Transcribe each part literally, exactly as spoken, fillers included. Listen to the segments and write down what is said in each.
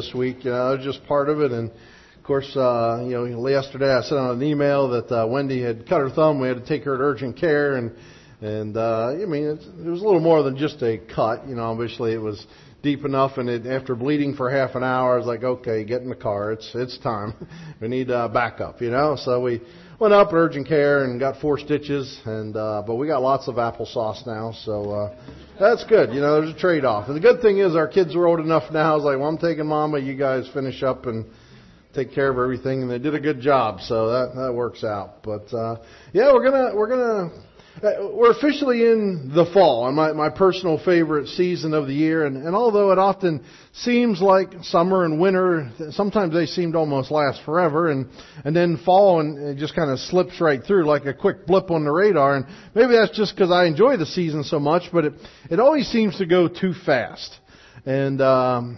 this week. You know, it was just part of it. And of course, uh, you know, yesterday I sent out an email that uh, Wendy had cut her thumb. We had to take her to urgent care, and and uh, I mean, it, it was a little more than just a cut. You know, obviously it was deep enough, and it, after bleeding for half an hour, I was like, okay, get in the car. It's it's time. We need uh, backup. You know, so we went up at urgent care and got four stitches, and uh, but we got lots of applesauce now, so uh, that's good. You know, there's a trade-off. And the good thing is our kids are old enough now. I was like, well, I'm taking Mama. You guys finish up and take care of everything, and they did a good job, so that that works out. But uh, yeah, we're gonna we're gonna. We're officially in the fall, and my, my personal favorite season of the year. And, and although it often seems like summer and winter, sometimes they seem to almost last forever. And, and then fall, and it just kind of slips right through like a quick blip on the radar. And maybe that's just because I enjoy the season so much, but it, it always seems to go too fast. And, um,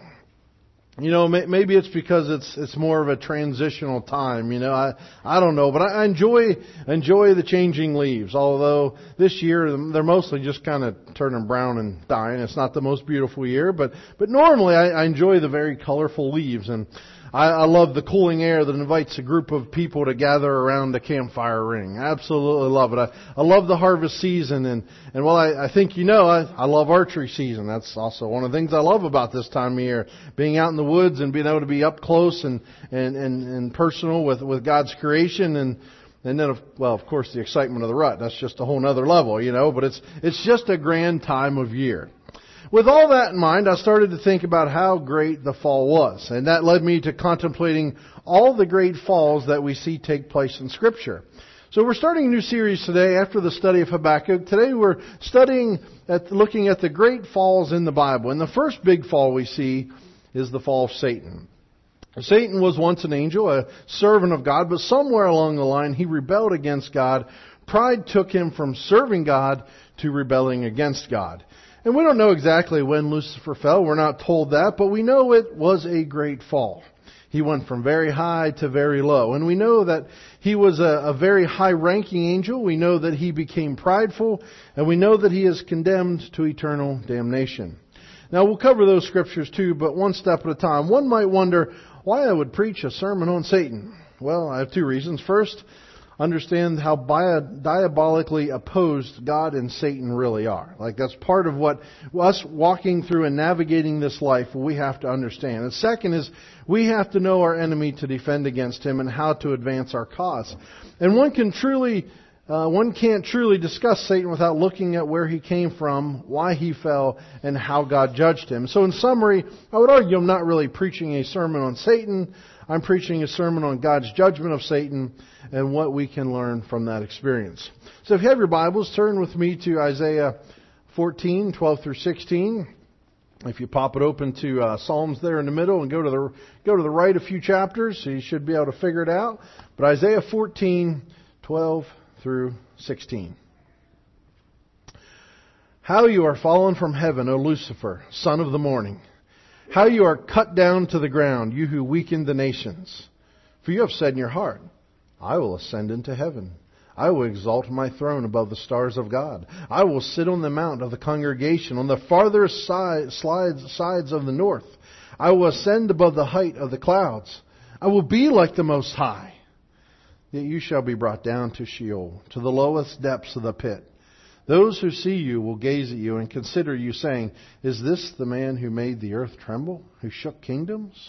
You know, maybe it's because it's it's more of a transitional time. You know, I I don't know, but I enjoy enjoy the changing leaves. Although this year they're mostly just kind of turning brown and dying. It's not the most beautiful year, but but normally I, I enjoy the very colorful leaves, and I, I love the cooling air that invites a group of people to gather around the campfire ring. I absolutely love it. I, I love the harvest season, and and well, I, I think you know I, I love archery season. That's also one of the things I love about this time of year, being out in the woods and being able to be up close and and and, and personal with with God's creation, and and then of, well, of course, the excitement of the rut. That's just a whole nother level, you know. But it's it's just a grand time of year. With all that in mind, I started to think about how great the fall was, and that led me to contemplating all the great falls that we see take place in Scripture. So we're starting a new series today after the study of Habakkuk. Today we're studying, at looking at the great falls in the Bible. And the first big fall we see is the fall of Satan. Satan was once an angel, a servant of God, but somewhere along the line he rebelled against God. Pride took him from serving God to rebelling against God. And we don't know exactly when Lucifer fell. We're not told that, but we know it was a great fall. He went from very high to very low. And we know that he was a, a very high-ranking angel. We know that he became prideful. And we know that he is condemned to eternal damnation. Now, we'll cover those scriptures too, but one step at a time. One might wonder why I would preach a sermon on Satan. Well, I have two reasons. First, understand how diabolically opposed God and Satan really are. Like, that's part of what us walking through and navigating this life we have to understand. And second is we have to know our enemy to defend against him and how to advance our cause. And one can truly, uh, one can't truly discuss Satan without looking at where he came from, why he fell, and how God judged him. So in summary, I would argue I'm not really preaching a sermon on Satan. I'm preaching a sermon on God's judgment of Satan and what we can learn from that experience. So if you have your Bibles, turn with me to Isaiah fourteen, twelve through sixteen. If you pop it open to uh, Psalms there in the middle and go to the go to the right a few chapters, so you should be able to figure it out. But Isaiah fourteen, twelve through sixteen. How you are fallen from heaven, O Lucifer, son of the morning. How you are cut down to the ground, you who weakened the nations. For you have said in your heart, I will ascend into heaven. I will exalt my throne above the stars of God. I will sit on the mount of the congregation, on the farthest side, slides, sides of the north. I will ascend above the height of the clouds. I will be like the Most High. Yet you shall be brought down to Sheol, to the lowest depths of the pit. Those who see you will gaze at you and consider you, saying, is this the man who made the earth tremble, who shook kingdoms?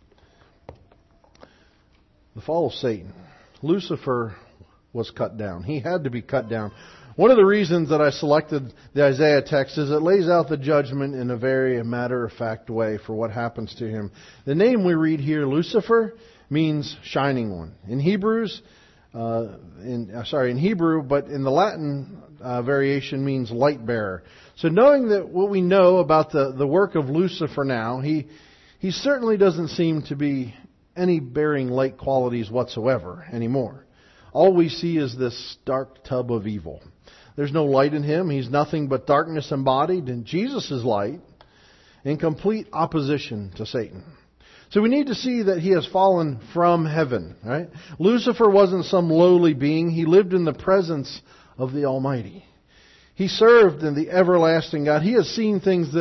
The fall of Satan. Lucifer was cut down. He had to be cut down. One of the reasons that I selected the Isaiah text is it lays out the judgment in a very matter-of-fact way for what happens to him. The name we read here, Lucifer, means shining one. In Hebrews, uh, in uh, sorry, in Hebrew, but in the Latin uh, variation means light bearer. So knowing that what we know about the, the work of Lucifer now, he he certainly doesn't seem to be any bearing light qualities whatsoever anymore. All we see is this dark tub of evil. There's no light in him. He's nothing but darkness embodied, and Jesus is light in complete opposition to Satan. So we need to see that he has fallen from heaven, right? Lucifer wasn't some lowly being. He lived in the presence of the Almighty. He served in the everlasting God. He has seen things that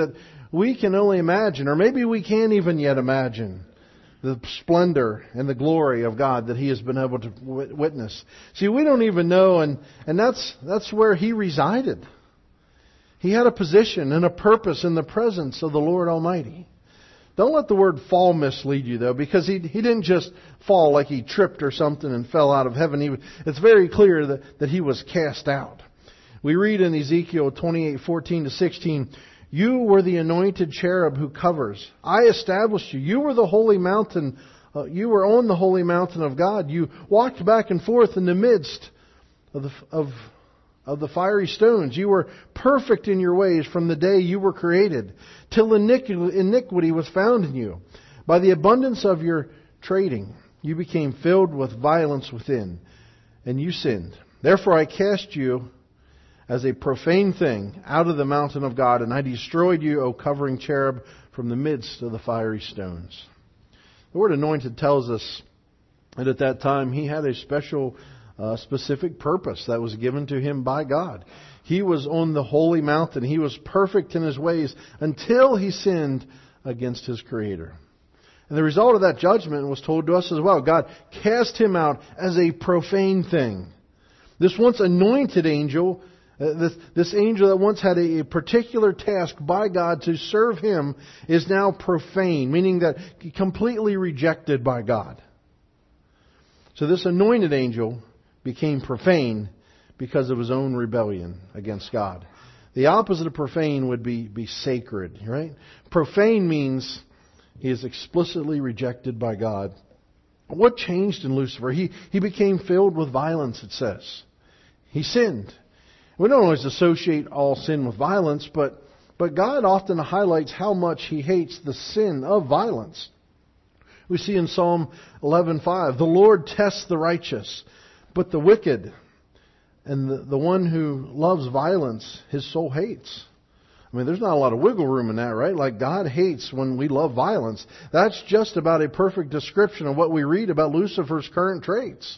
we can only imagine, or maybe we can't even yet imagine, the splendor and the glory of God that He has been able to witness. See, we don't even know, and, and that's, that's where He resided. He had a position and a purpose in the presence of the Lord Almighty. Don't let the word fall mislead you, though, because he, he didn't just fall like he tripped or something and fell out of heaven. He, it's very clear that, that He was cast out. We read in Ezekiel twenty-eight, fourteen to sixteen, "You were the anointed cherub who covers. I established you. You were the holy mountain. Uh, you were on the holy mountain of God. You walked back and forth in the midst of the, of, of the fiery stones. You were perfect in your ways from the day you were created, till iniquity was found in you. By the abundance of your trading, you became filled with violence within, and you sinned. Therefore I cast you as a profane thing out of the mountain of God, and I destroyed you, O covering cherub, from the midst of the fiery stones." The word anointed tells us that at that time He had a special, uh, specific purpose that was given to Him by God. He was on the holy mountain. He was perfect in His ways until He sinned against His Creator. And the result of that judgment was told to us as well. God cast Him out as a profane thing. This once anointed angel, uh, this, this angel that once had a, a particular task by God to serve Him, is now profane, meaning that completely rejected by God. So this anointed angel became profane because of his own rebellion against God. The opposite of profane would be, be sacred, right? Profane means he is explicitly rejected by God. What changed in Lucifer? He, he became filled with violence, it says. He sinned. We don't always associate all sin with violence, but, but God often highlights how much He hates the sin of violence. We see in Psalm eleven five, "The Lord tests the righteous, but the wicked and the, the one who loves violence, His soul hates." I mean, there's not a lot of wiggle room in that, right? Like, God hates when we love violence. That's just about a perfect description of what we read about Lucifer's current traits.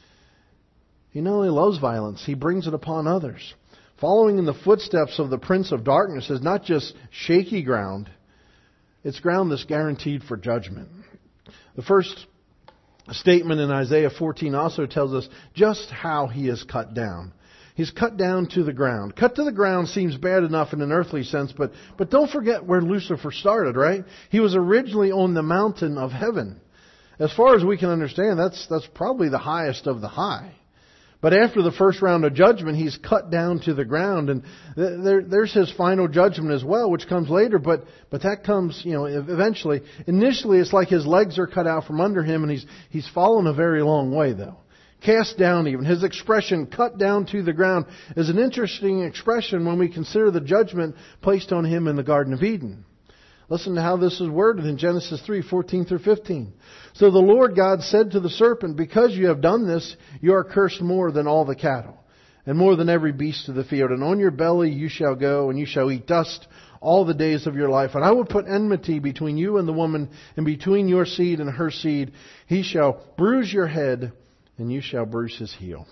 He not only loves violence, he brings it upon others. Following in the footsteps of the Prince of Darkness is not just shaky ground. It's ground that's guaranteed for judgment. The first statement in Isaiah fourteen also tells us just how he is cut down. He's cut down to the ground. Cut to the ground seems bad enough in an earthly sense, but, but don't forget where Lucifer started, right? He was originally on the mountain of heaven. As far as we can understand, that's, that's probably the highest of the high. But after the first round of judgment, he's cut down to the ground, and there, there's his final judgment as well, which comes later. But but that comes, you know, eventually. Initially, it's like his legs are cut out from under him, and he's he's fallen a very long way, though. Cast down, even his expression, "cut down to the ground," is an interesting expression when we consider the judgment placed on him in the Garden of Eden. Listen to how this is worded in Genesis three, fourteen through fifteen. "So the Lord God said to the serpent, because you have done this, you are cursed more than all the cattle, and more than every beast of the field. And on your belly you shall go, and you shall eat dust all the days of your life. And I will put enmity between you and the woman, and between your seed and her seed. He shall bruise your head, and you shall bruise his heel."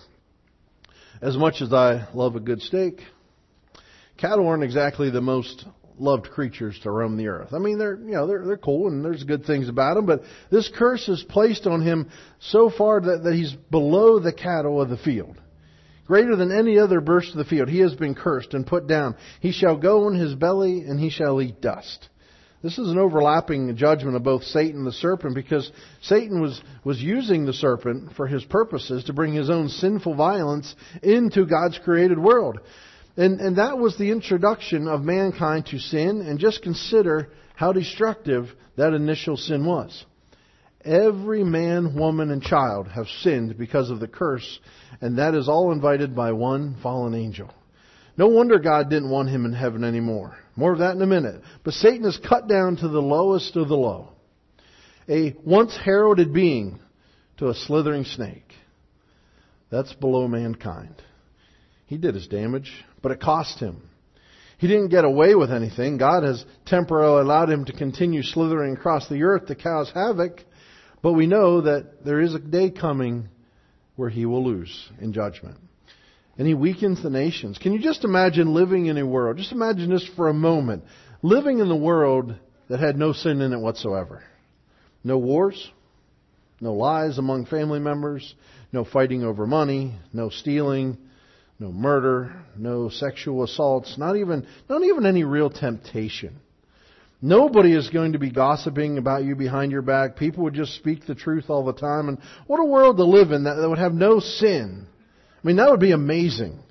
As much as I love a good steak, cattle aren't exactly the most loved creatures to roam the earth. I mean, they're, you know, they're, they're cool and there's good things about them, but this curse is placed on him so far that, that he's below the cattle of the field. Greater than any other beast of the field, he has been cursed and put down. He shall go on his belly and he shall eat dust. This is an overlapping judgment of both Satan and the serpent, because Satan was, was using the serpent for his purposes to bring his own sinful violence into God's created world. And, and that was the introduction of mankind to sin, and just consider how destructive that initial sin was. Every man, woman, and child have sinned because of the curse, and that is all invited by one fallen angel. No wonder God didn't want him in heaven anymore. More of that in a minute. But Satan is cut down to the lowest of the low. A once heralded being to a slithering snake. That's below mankind. He did his damage, but it cost him. He didn't get away with anything. God has temporarily allowed him to continue slithering across the earth to cause havoc. But we know that there is a day coming where he will lose in judgment. And he weakens the nations. Can you just imagine living in a world? Just imagine this for a moment. living in the world that had no sin in it whatsoever. No wars, no lies among family members, no fighting over money, no stealing, no murder, no sexual assaults, not even, not even any real temptation. Nobody is going to be gossiping about you behind your back. People would just speak the truth all the time. And what a world to live in that, that would have no sin. I mean, that would be amazing.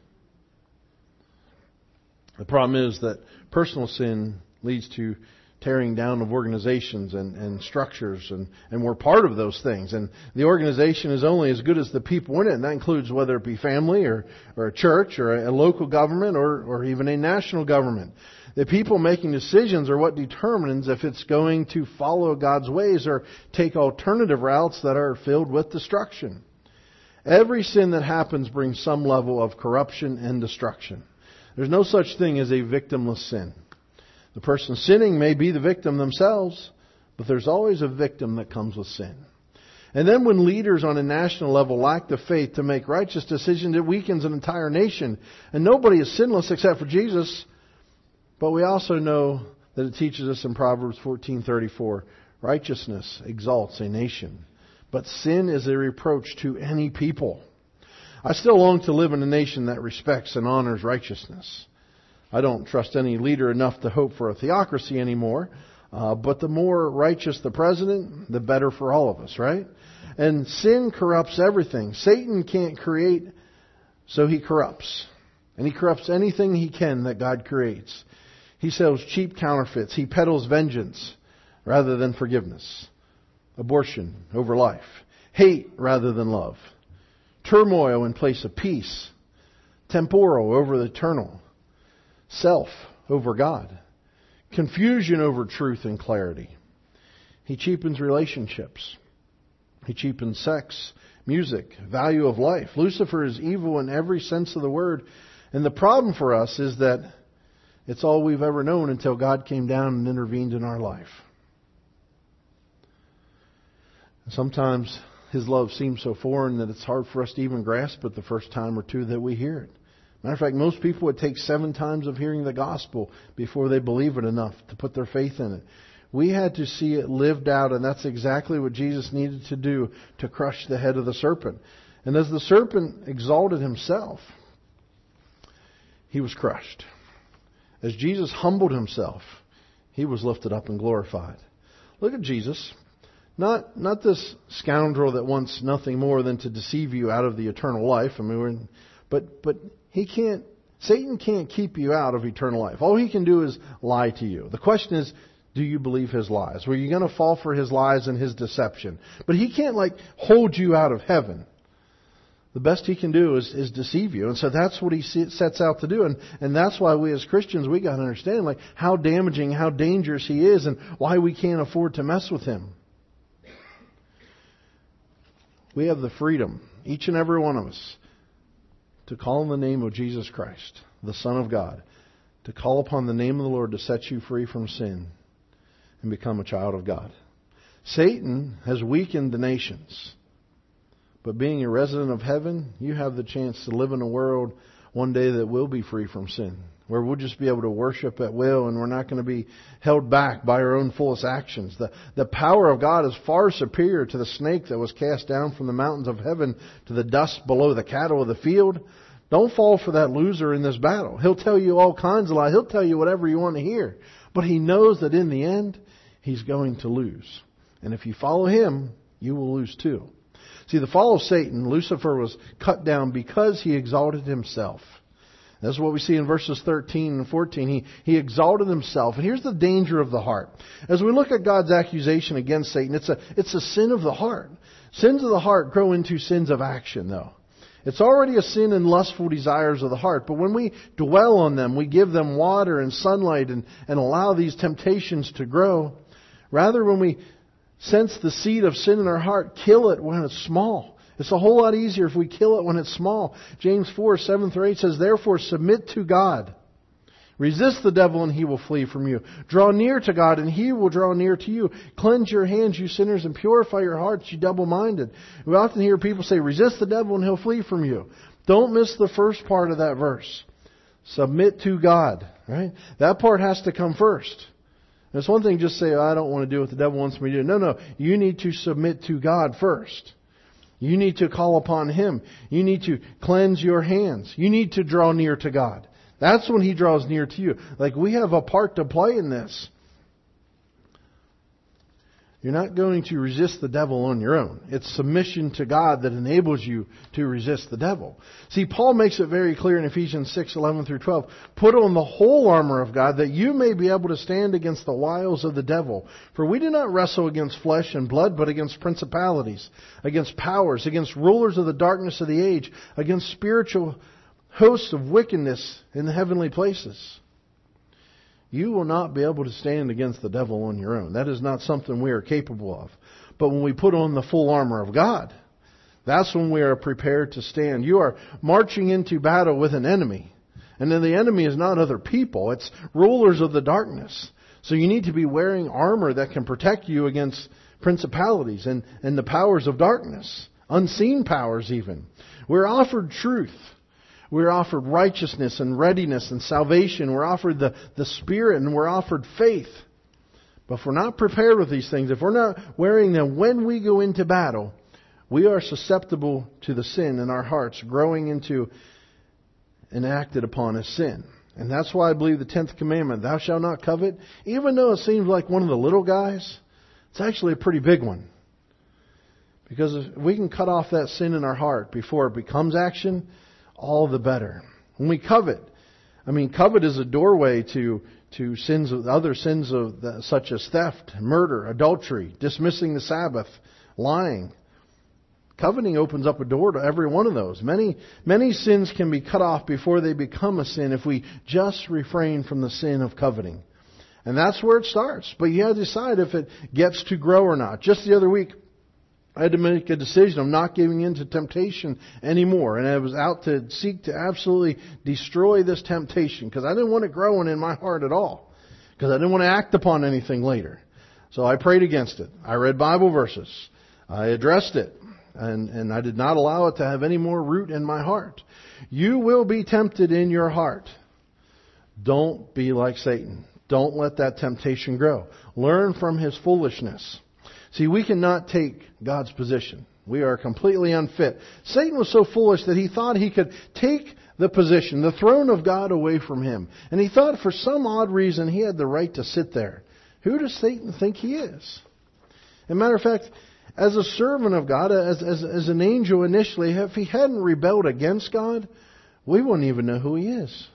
The problem is that personal sin leads to tearing down of organizations and, and structures, and, and we're part of those things. And the organization is only as good as the people in it, and that includes whether it be family or, or a church or a, a local government or, or even a national government. The people making decisions are what determines if it's going to follow God's ways or take alternative routes that are filled with destruction. Every sin that happens brings some level of corruption and destruction. There's no such thing as a victimless sin. The person sinning may be the victim themselves, but there's always a victim that comes with sin. And then when leaders on a national level lack the faith to make righteous decisions, it weakens an entire nation. And nobody is sinless except for Jesus. But we also know that it teaches us in Proverbs fourteen thirty-four, righteousness exalts a nation, but sin is a reproach to any people. I still long to live in a nation that respects and honors righteousness. I don't trust any leader enough to hope for a theocracy anymore. Uh, but the more righteous the president, the better for all of us, right? And sin corrupts everything. Satan can't create, so he corrupts. And he corrupts anything he can that God creates. He sells cheap counterfeits. He peddles vengeance rather than forgiveness. Abortion over life. Hate rather than love. Turmoil in place of peace. Temporal over the eternal. Self over God. Confusion over truth and clarity. He cheapens relationships. He cheapens sex, music, value of life. Lucifer is evil in every sense of the word. And the problem for us is that it's all we've ever known until God came down and intervened in our life. Sometimes His love seems so foreign that it's hard for us to even grasp it the first time or two that we hear it. Matter of fact, most people would take seven times of hearing the gospel before they believe it enough to put their faith in it. We had to see it lived out, and that's exactly what Jesus needed to do to crush the head of the serpent. And as the serpent exalted himself, he was crushed. As Jesus humbled himself, he was lifted up and glorified. Look at Jesus. Not not this scoundrel that wants nothing more than to deceive you out of the eternal life. I mean, we're in, but but he can't. Satan can't keep you out of eternal life. All he can do is lie to you. The question is, do you believe his lies? Were you going to fall for his lies and his deception? But he can't like hold you out of heaven. The best he can do is, is deceive you. And so that's what he sets out to do. And, and that's why we as Christians, we got to understand like how damaging, how dangerous he is, and why we can't afford to mess with him. We have the freedom, each and every one of us, to call on the name of Jesus Christ, the Son of God, to call upon the name of the Lord to set you free from sin and become a child of God. Satan has weakened the nations. But being a resident of heaven, you have the chance to live in a world one day that will be free from sin, where we'll just be able to worship at will, and we're not going to be held back by our own foolish actions. The, the power of God is far superior to the snake that was cast down from the mountains of heaven to the dust below the cattle of the field. Don't fall for that loser in this battle. He'll tell you all kinds of lies. He'll tell you whatever you want to hear. But he knows that in the end, he's going to lose. And if you follow him, you will lose too. See, the fall of Satan, Lucifer was cut down because he exalted himself. That's what we see in verses thirteen and fourteen. He, he exalted himself. And here's the danger of the heart. As we look at God's accusation against Satan, it's a, it's a sin of the heart. Sins of the heart grow into sins of action, though. It's already a sin in lustful desires of the heart. But when we dwell on them, we give them water and sunlight and, and allow these temptations to grow. Rather, when we sense the seed of sin in our heart, kill it when it's small. It's a whole lot easier if we kill it when it's small. James four, seven through eight says, therefore submit to God. Resist the devil and he will flee from you. Draw near to God and he will draw near to you. Cleanse your hands, you sinners, and purify your hearts, you double-minded. We often hear people say, resist the devil and he'll flee from you. Don't miss the first part of that verse. Submit to God, right? That part has to come first. It's one thing just say, oh, I don't want to do what the devil wants me to do. No, no. You need to submit to God first. You need to call upon Him. You need to cleanse your hands. You need to draw near to God. That's when He draws near to you. Like, we have a part to play in this. You're not going to resist the devil on your own. It's submission to God that enables you to resist the devil. See, Paul makes it very clear in Ephesians six, eleven through twelve. Put on the whole armor of God that you may be able to stand against the wiles of the devil. For we do not wrestle against flesh and blood, but against principalities, against powers, against rulers of the darkness of the age, against spiritual hosts of wickedness in the heavenly places. You will not be able to stand against the devil on your own. That is not something we are capable of. But when we put on the full armor of God, that's when we are prepared to stand. You are marching into battle with an enemy. And then the enemy is not other people. It's rulers of the darkness. So you need to be wearing armor that can protect you against principalities and, and the powers of darkness. Unseen powers even. We're offered truth. We're offered righteousness and readiness and salvation. We're offered the, the Spirit and we're offered faith. But if we're not prepared with these things, if we're not wearing them when we go into battle, we are susceptible to the sin in our hearts growing into and acted upon as sin. And that's why I believe the tenth commandment, thou shalt not covet, even though it seems like one of the little guys, it's actually a pretty big one. Because if we can cut off that sin in our heart before it becomes action, all the better. When we covet, I mean, covet is a doorway to to sins of other sins of the, such as theft, murder, adultery, dismissing the Sabbath, lying. Coveting opens up a door to every one of those. Many many sins can be cut off before they become a sin if we just refrain from the sin of coveting. And that's where it starts. But you have to decide if it gets to grow or not. Just the other week, I had to make a decision of not giving in to temptation anymore. And I was out to seek to absolutely destroy this temptation because I didn't want it growing in my heart at all. Because I didn't want to act upon anything later. So I prayed against it. I read Bible verses. I addressed it. And, and I did not allow it to have any more root in my heart. You will be tempted in your heart. Don't be like Satan. Don't let that temptation grow. Learn from his foolishness. See, we cannot take God's position. We are completely unfit. Satan was so foolish that he thought he could take the position, the throne of God away from him. And he thought for some odd reason he had the right to sit there. Who does Satan think he is? As a matter of fact, as a servant of God, as, as, as an angel initially, if he hadn't rebelled against God, we wouldn't even know who he is.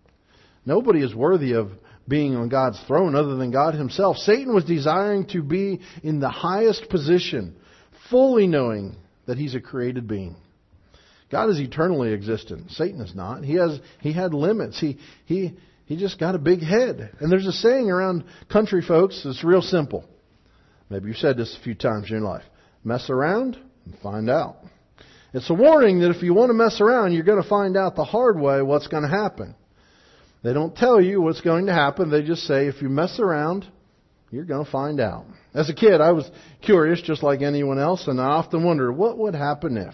Nobody is worthy of being on God's throne other than God Himself. Satan was desiring to be in the highest position, fully knowing that he's a created being. God is eternally existent. Satan is not. He has he had limits. He he he just got a big head. And there's a saying around country folks that's real simple. Maybe you've said this a few times in your life. Mess around and find out. It's a warning that if you want to mess around, you're going to find out the hard way what's going to happen. They don't tell you what's going to happen. They just say, if you mess around, you're going to find out. As a kid, I was curious just like anyone else, and I often wondered, what would happen if?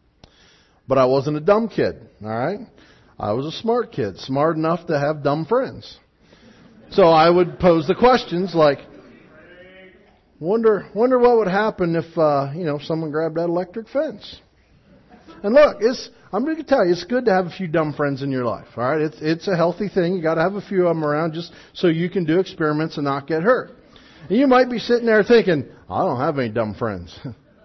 But I wasn't a dumb kid, all right? I was a smart kid, smart enough to have dumb friends. So I would pose the questions like, wonder wonder what would happen if, uh, you know, someone grabbed that electric fence. And look, it's, I'm going to tell you, it's good to have a few dumb friends in your life. All right, it's it's a healthy thing. You got to have a few of them around just so you can do experiments and not get hurt. And you might be sitting there thinking, I don't have any dumb friends.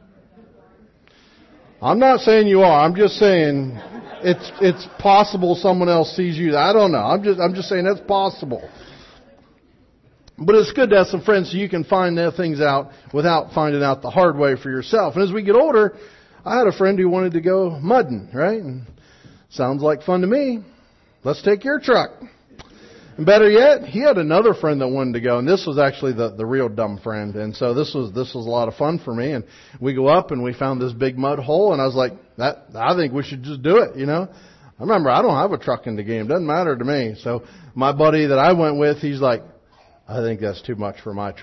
I'm not saying you are. I'm just saying it's it's possible someone else sees you. I don't know. I'm just I'm just saying that's possible. But it's good to have some friends so you can find their things out without finding out the hard way for yourself. And as we get older, I had a friend who wanted to go mudding, right? And sounds like fun to me. Let's take your truck. And better yet, he had another friend that wanted to go, and this was actually the, the real dumb friend. And so this was this was a lot of fun for me. And we go up and we found this big mud hole, and I was like, "That I think we should just do it," you know. I remember I don't have a truck in the game; doesn't matter to me. So my buddy that I went with, he's like, "I think that's too much for my truck."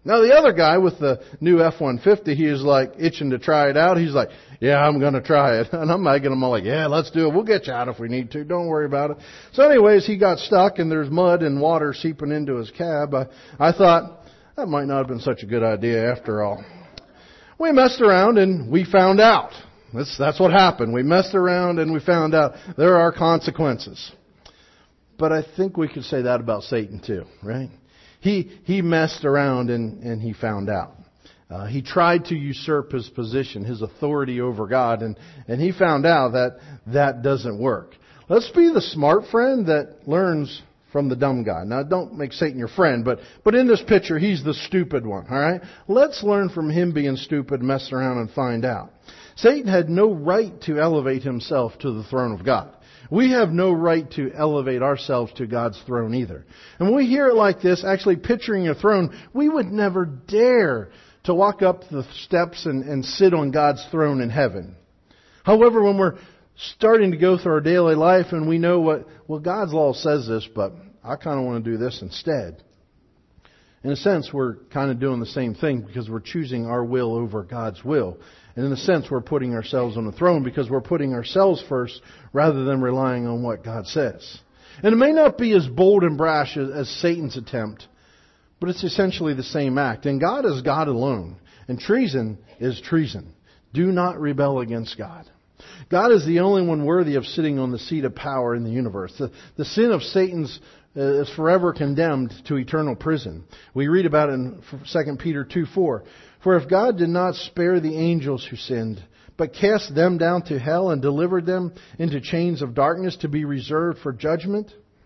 Now the other guy with the new F one fifty, he was like itching to try it out. He's like, yeah, I'm going to try it. And I'm making him all like, yeah, let's do it. We'll get you out if we need to. Don't worry about it. So anyways, he got stuck and there's mud and water seeping into his cab. I, I thought that might not have been such a good idea after all. We messed around and we found out. That's, that's what happened. We messed around and we found out there are consequences. But I think we could say that about Satan too, right? He he messed around and, and he found out. Uh, he tried to usurp his position, his authority over God, and, and he found out that that doesn't work. Let's be the smart friend that learns from the dumb guy. Now, don't make Satan your friend, but, but in this picture, he's the stupid one, all right? Let's learn from him being stupid, mess around, and find out. Satan had no right to elevate himself to the throne of God. We have no right to elevate ourselves to God's throne either. And when we hear it like this, actually picturing a throne, we would never dare to walk up the steps and, and sit on God's throne in heaven. However, when we're starting to go through our daily life and we know what, well, God's law says this, but I kind of want to do this instead. In a sense, we're kind of doing the same thing because we're choosing our will over God's will. And in a sense, we're putting ourselves on the throne because we're putting ourselves first rather than relying on what God says. And it may not be as bold and brash as, as Satan's attempt, but it's essentially the same act. And God is God alone. And treason is treason. Do not rebel against God. God is the only one worthy of sitting on the seat of power in the universe. The, the sin of Satan's uh, is forever condemned to eternal prison. We read about it in Second Peter two four. For if God did not spare the angels who sinned, but cast them down to hell and delivered them into chains of darkness to be reserved for judgment,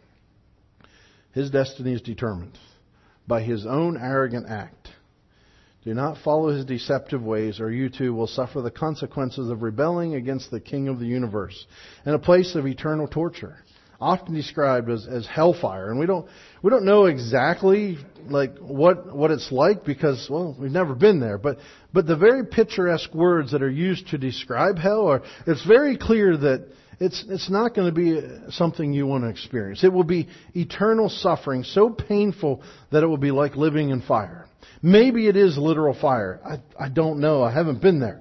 His destiny is determined by His own arrogant act. Do not follow His deceptive ways, or you too will suffer the consequences of rebelling against the King of the universe in a place of eternal torture, often described as, as hellfire. And we don't we don't know exactly like what what it's like because, well, we've never been there. But but the very picturesque words that are used to describe hell are, it's very clear that it's it's not going to be something you want to experience. It will be eternal suffering, so painful that it will be like living in fire. Maybe it is literal fire. I, I don't know. I haven't been there.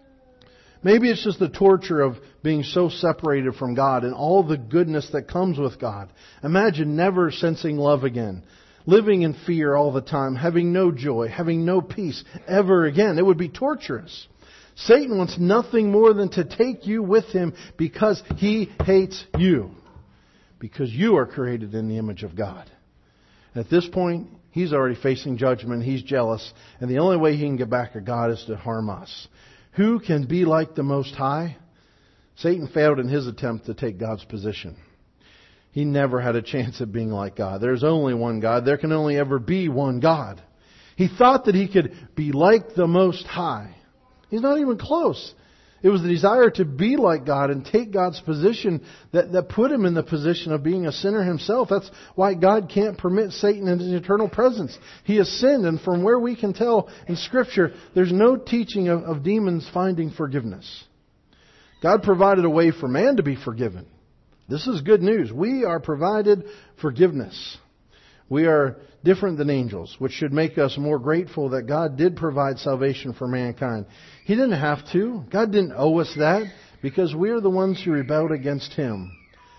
Maybe it's just the torture of being so separated from God and all the goodness that comes with God. Imagine never sensing love again, living in fear all the time, having no joy, having no peace ever again. It would be torturous. Satan wants nothing more than to take you with him because he hates you. Because you are created in the image of God. At this point, he's already facing judgment. He's jealous. And the only way he can get back at God is to harm us. Who can be like the Most High? Satan failed in his attempt to take God's position. He never had a chance at being like God. There's only one God. There can only ever be one God. He thought that he could be like the Most High. He's not even close. It was the desire to be like God and take God's position that, that put him in the position of being a sinner himself. That's why God can't permit Satan in his eternal presence. He has sinned, and from where we can tell in Scripture, there's no teaching of, of demons finding forgiveness. God provided a way for man to be forgiven. This is good news. We are provided forgiveness. We are different than angels, which should make us more grateful that God did provide salvation for mankind. He didn't have to. God didn't owe us that because we are the ones who rebelled against Him.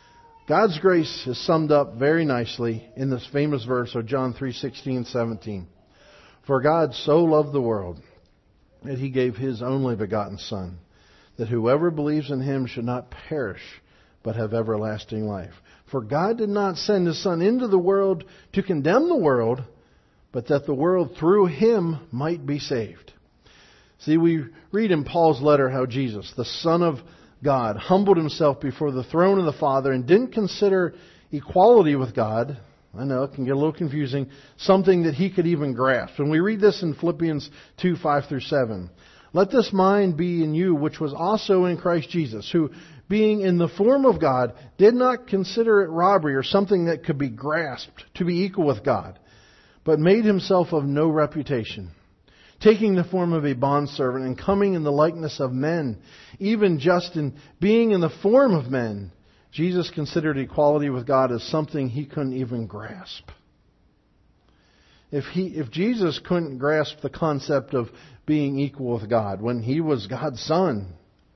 God's grace is summed up very nicely in this famous verse of John three sixteen and seventeen. For God so loved the world that He gave His only begotten Son, that whoever believes in Him should not perish, but have everlasting life. For God did not send His Son into the world to condemn the world, but that the world through Him might be saved. See, we read in Paul's letter how Jesus, the Son of God, humbled Himself before the throne of the Father and didn't consider equality with God, I know it can get a little confusing, something that He could even grasp. And we read this in Philippians two, five through seven. Let this mind be in you, which was also in Christ Jesus, who, being in the form of God, did not consider it robbery or something that could be grasped to be equal with God, but made Himself of no reputation, taking the form of a bondservant and coming in the likeness of men, even just in being in the form of men, Jesus considered equality with God as something He couldn't even grasp. if he, if Jesus couldn't grasp the concept of being equal with God when He was God's Son,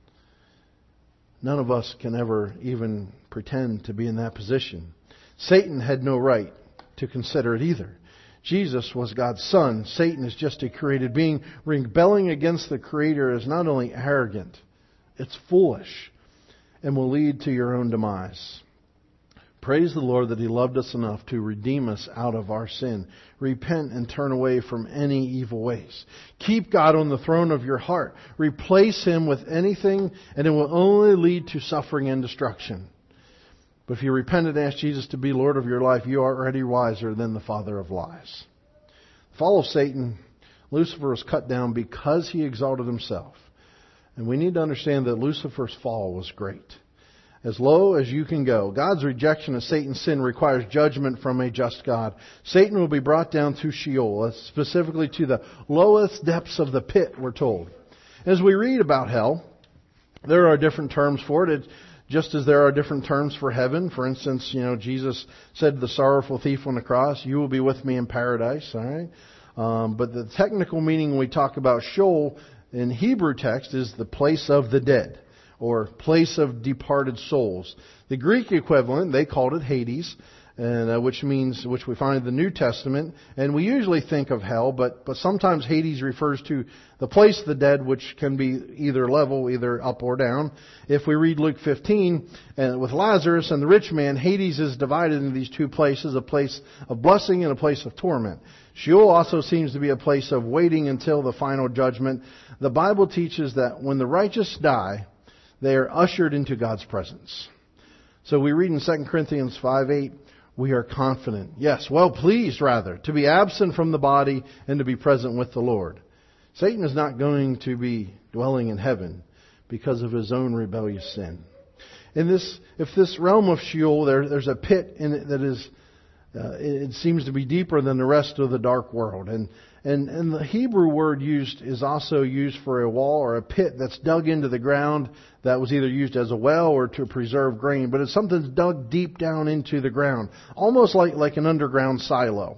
none of us can ever even pretend to be in that position. Satan had no right to consider it either. Jesus was God's Son. Satan is just a created being. Rebelling against the Creator is not only arrogant, it's foolish and will lead to your own demise. Praise the Lord that He loved us enough to redeem us out of our sin. Repent and turn away from any evil ways. Keep God on the throne of your heart. Replace Him with anything, and it will only lead to suffering and destruction. But if you repent and ask Jesus to be Lord of your life, you are already wiser than the father of lies. The fall of Satan, Lucifer was cut down because he exalted himself. And we need to understand that Lucifer's fall was great. As low as you can go. God's rejection of Satan's sin requires judgment from a just God. Satan will be brought down to Sheol, specifically to the lowest depths of the pit, we're told. As we read about hell, there are different terms for it. It just as there are different terms for heaven. For instance, you know, Jesus said to the sorrowful thief on the cross, "You will be with me in paradise." All right. Um, but the technical meaning when we talk about Sheol in Hebrew text is the place of the dead, or place of departed souls. The Greek equivalent, they called it Hades, and uh, which means, which we find in the New Testament. And we usually think of hell, but but sometimes Hades refers to the place of the dead, which can be either level, either up or down. If we read Luke fifteen, and with Lazarus and the rich man, Hades is divided into these two places, a place of blessing and a place of torment. Sheol also seems to be a place of waiting until the final judgment. The Bible teaches that when the righteous die, they are ushered into God's presence. So we read in Second Corinthians five eight, we are confident, yes, well pleased rather, to be absent from the body and to be present with the Lord. Satan is not going to be dwelling in heaven because of his own rebellious sin. In this, if this realm of Sheol, there, there's a pit in it that is, uh, it seems to be deeper than the rest of the dark world. And And, and the Hebrew word used is also used for a wall or a pit that's dug into the ground that was either used as a well or to preserve grain. But it's something that's dug deep down into the ground, almost like, like an underground silo.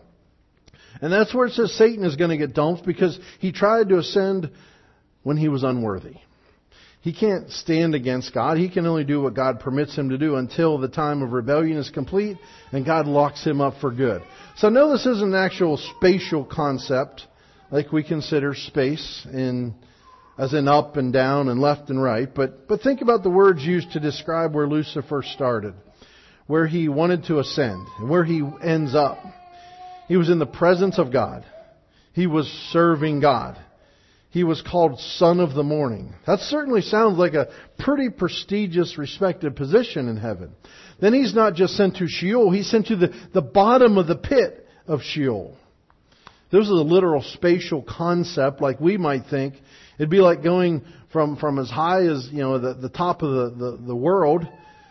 And that's where it says Satan is going to get dumped because he tried to ascend when he was unworthy. He can't stand against God. He can only do what God permits him to do until the time of rebellion is complete and God locks him up for good. So no, this isn't an actual spatial concept like we consider space in, as in up and down and left and right. But, but think about the words used to describe where Lucifer started, where he wanted to ascend, and where he ends up. He was in the presence of God. He was serving God. He was called Son of the Morning. That certainly sounds like a pretty prestigious, respected position in heaven. Then he's not just sent to Sheol, he's sent to the, the bottom of the pit of Sheol. This is a literal spatial concept like we might think. It'd be like going from, from as high as, you know, the, the top of the, the, the world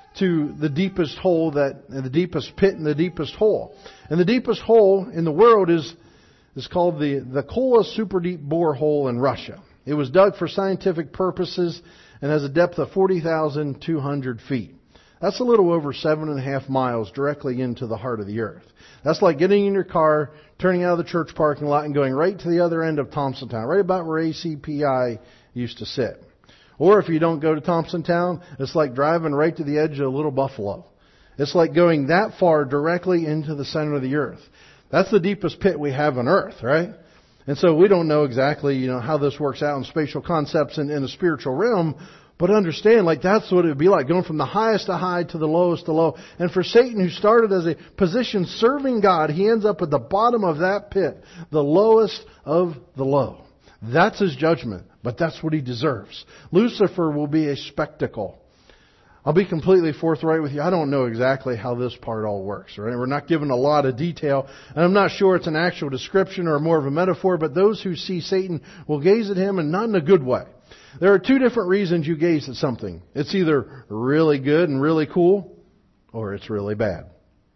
to the deepest hole, that the deepest pit and the deepest hole. And the deepest hole in the world is is called the, the Kola Super Deep Borehole in Russia. It was dug for scientific purposes and has a depth of forty thousand two hundred feet. That's a little over seven and a half miles directly into the heart of the earth. That's like getting in your car, turning out of the church parking lot and going right to the other end of Thompsontown, right about where A C P I used to sit. Or if you don't go to Thompsontown, it's like driving right to the edge of Little Buffalo. It's like going that far directly into the center of the earth. That's the deepest pit we have on earth, right? And so we don't know exactly, you know, how this works out in spatial concepts in, in the spiritual realm, but understand, like, that's what it would be like, going from the highest to high to the lowest to low. And for Satan, who started as a position serving God, he ends up at the bottom of that pit, the lowest of the low. That's his judgment, but that's what he deserves. Lucifer will be a spectacle. I'll be completely forthright with you. I don't know exactly how this part all works. Right? We're not given a lot of detail. And I'm not sure it's an actual description or more of a metaphor, but those who see Satan will gaze at him, and not in a good way. There are two different reasons you gaze at something. It's either really good and really cool, or it's really bad.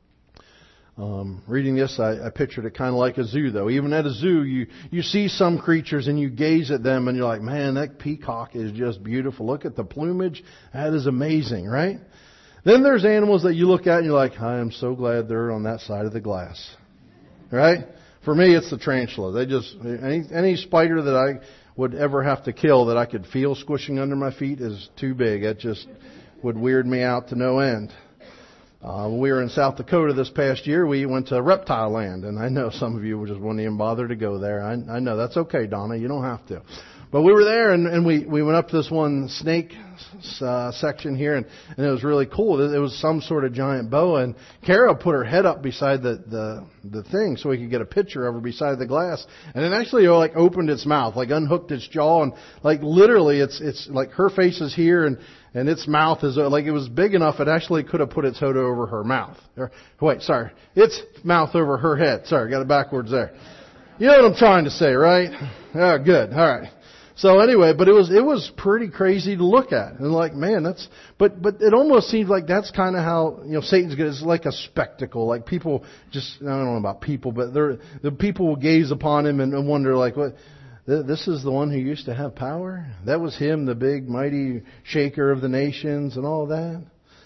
Um, reading this, I, I pictured it kind of like a zoo, though. Even at a zoo, you, you see some creatures and you gaze at them and you're like, man, that peacock is just beautiful. Look at the plumage. That is amazing, right? Then there's animals that you look at and you're like, I am so glad they're on that side of the glass. Right? For me, it's the tarantula. They just, any, any spider that I would ever have to kill that I could feel squishing under my feet is too big. It just would weird me out to no end. Uh, when we were in South Dakota this past year, we went to Reptile Land, and I know some of you just wouldn't even bother to go there. I, I know that's okay, Donna. You don't have to. But we were there, and, and we, we went up to this one snake uh, section here, and, and it was really cool. It was some sort of giant boa, and Kara put her head up beside the, the the thing so we could get a picture of her beside the glass. And it actually like opened its mouth, like unhooked its jaw, and like literally, it's it's like her face is here, and and its mouth is like it was big enough it actually could have put its hood over her mouth. Or, wait, sorry, its mouth over her head. Sorry, got it backwards there. You know what I'm trying to say, right? Oh, good. All right. So anyway, but it was it was pretty crazy to look at, and like, man, that's. But but it almost seems like that's kind of how you know Satan's good. It's like a spectacle. Like people just I don't know about people, but they're, the people will gaze upon him and, and wonder like, what? This is the one who used to have power. That was him, the big mighty shaker of the nations and all that.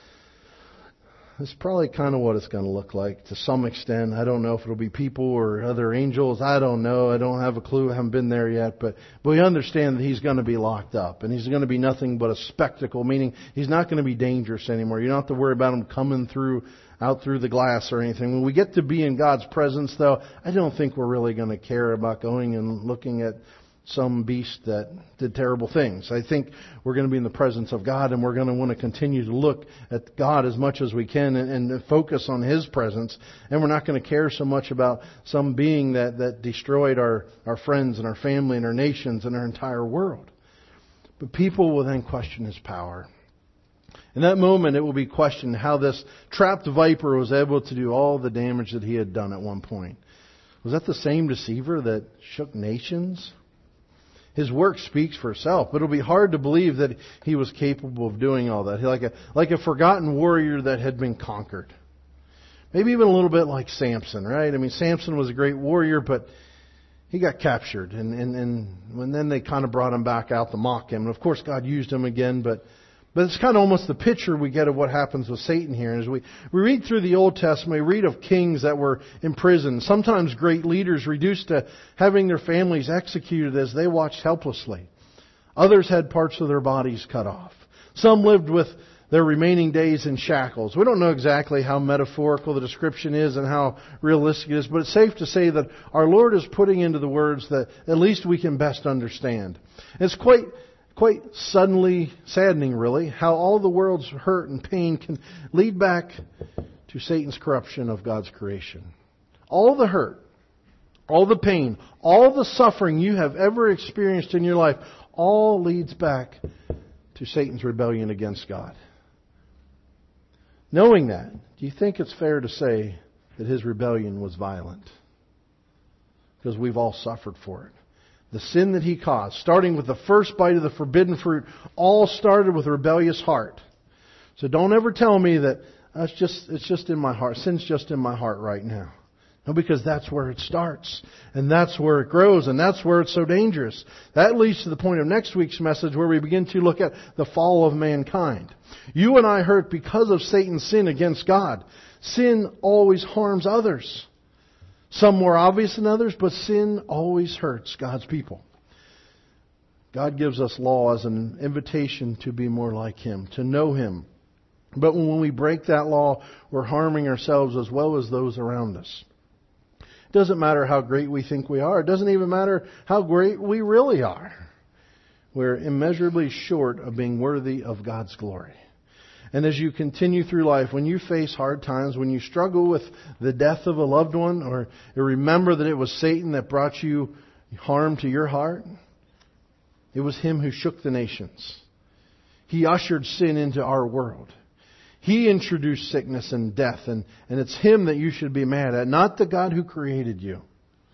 It's probably kind of what it's going to look like to some extent. I don't know if it'll be people or other angels. I don't know. I don't have a clue. I haven't been there yet. But, but we understand that he's going to be locked up. And he's going to be nothing but a spectacle, meaning he's not going to be dangerous anymore. You don't have to worry about him coming through, out through the glass or anything. When we get to be in God's presence, though, I don't think we're really going to care about going and looking at some beast that did terrible things. I think we're going to be in the presence of God, and we're going to want to continue to look at God as much as we can and, and focus on His presence. And we're not going to care so much about some being that, that destroyed our, our friends and our family and our nations and our entire world. But people will then question His power. In that moment, it will be questioned how this trapped viper was able to do all the damage that he had done at one point. Was that the same deceiver that shook nations? His work speaks for itself, but it'll be hard to believe that he was capable of doing all that. Like a, like a forgotten warrior that had been conquered. Maybe even a little bit like Samson, right? I mean, Samson was a great warrior, but he got captured. And, and, and, and then they kind of brought him back out to mock him. And of course, God used him again, but But it's kind of almost the picture we get of what happens with Satan here. As we, we read through the Old Testament, we read of kings that were imprisoned. Sometimes great leaders reduced to having their families executed as they watched helplessly. Others had parts of their bodies cut off. Some lived with their remaining days in shackles. We don't know exactly how metaphorical the description is and how realistic it is, but it's safe to say that our Lord is putting into the words that at least we can best understand. It's quite... Quite suddenly saddening, really, how all the world's hurt and pain can lead back to Satan's corruption of God's creation. All the hurt, all the pain, all the suffering you have ever experienced in your life, all leads back to Satan's rebellion against God. Knowing that, do you think it's fair to say that his rebellion was violent? Because we've all suffered for it. The sin that he caused, starting with the first bite of the forbidden fruit, all started with a rebellious heart. So don't ever tell me that uh, it's just it's just in my heart. Sin's just in my heart right now. No, because that's where it starts. And that's where it grows. And that's where it's so dangerous. That leads to the point of next week's message where we begin to look at the fall of mankind. You and I hurt because of Satan's sin against God. Sin always harms others. Some more obvious than others, but sin always hurts God's people. God gives us law as an invitation to be more like Him, to know Him. But when we break that law, we're harming ourselves as well as those around us. It doesn't matter how great we think we are. It doesn't even matter how great we really are. We're immeasurably short of being worthy of God's glory. And as you continue through life, when you face hard times, when you struggle with the death of a loved one, or remember that it was Satan that brought you harm to your heart, it was him who shook the nations. He ushered sin into our world. He introduced sickness and death, and, and it's him that you should be mad at, not the God who created you.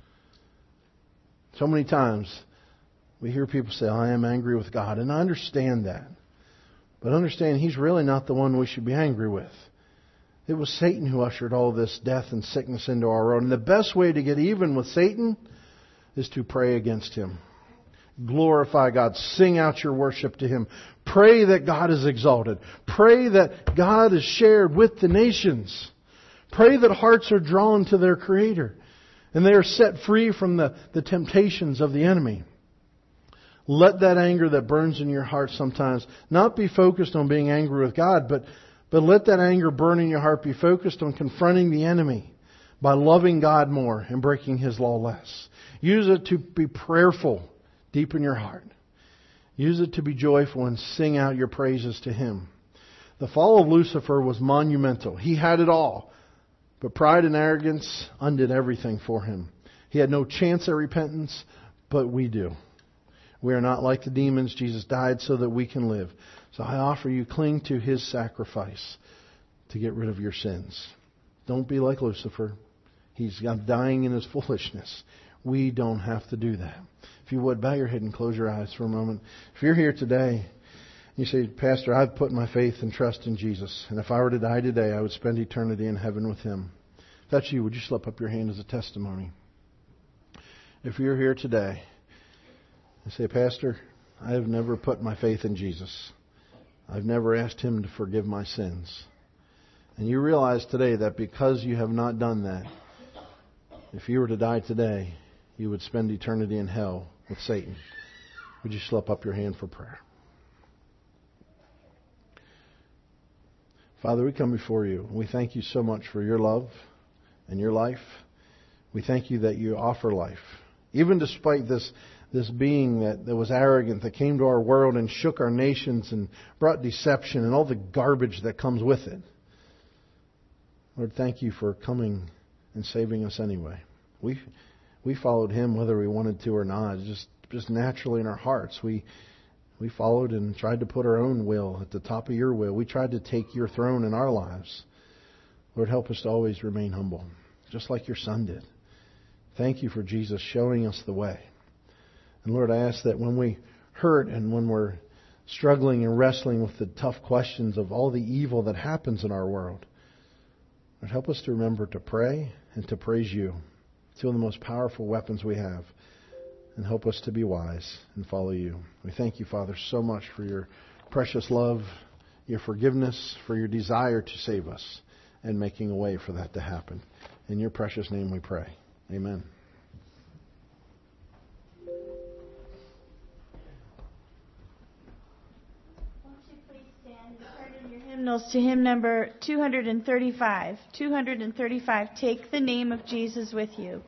So many times we hear people say, I am angry with God, and I understand that. But understand, He's really not the one we should be angry with. It was Satan who ushered all this death and sickness into our world. And the best way to get even with Satan is to pray against him. Glorify God. Sing out your worship to Him. Pray that God is exalted. Pray that God is shared with the nations. Pray that hearts are drawn to their Creator. And they are set free from the, the temptations of the enemy. Let that anger that burns in your heart sometimes not be focused on being angry with God, but, but let that anger burn in your heart be focused on confronting the enemy by loving God more and breaking His law less. Use it to be prayerful deep in your heart. Use it to be joyful and sing out your praises to Him. The fall of Lucifer was monumental. He had it all, but pride and arrogance undid everything for him. He had no chance at repentance, but we do. We are not like the demons. Jesus died so that we can live. So I offer you, cling to His sacrifice to get rid of your sins. Don't be like Lucifer. He's dying in his foolishness. We don't have to do that. If you would, bow your head and close your eyes for a moment. If you're here today, you say, Pastor, I've put my faith and trust in Jesus, and if I were to die today, I would spend eternity in heaven with Him. If that's you, would you slip up your hand as a testimony? If you're here today, and say, Pastor, I have never put my faith in Jesus. I've never asked Him to forgive my sins. And you realize today that because you have not done that, if you were to die today, you would spend eternity in hell with Satan. Would you slip up your hand for prayer? Father, we come before You. We thank You so much for Your love and Your life. We thank You that You offer life. Even despite this, this being that, that was arrogant, that came to our world and shook our nations and brought deception and all the garbage that comes with it. Lord, thank You for coming and saving us anyway. We we followed Him whether we wanted to or not. Just just naturally in our hearts. We we followed and tried to put our own will at the top of Your will. We tried to take Your throne in our lives. Lord, help us to always remain humble, just like Your Son did. Thank You for Jesus showing us the way. And Lord, I ask that when we hurt and when we're struggling and wrestling with the tough questions of all the evil that happens in our world, Lord, help us to remember to pray and to praise You. Two of the most powerful weapons we have. And help us to be wise and follow You. We thank You, Father, so much for Your precious love, Your forgiveness, for Your desire to save us, and making a way for that to happen. In Your precious name we pray. Amen. Won't you please stand and turn in your hymnals to hymn number two thirty-five. two thirty-five, Take the Name of Jesus with You.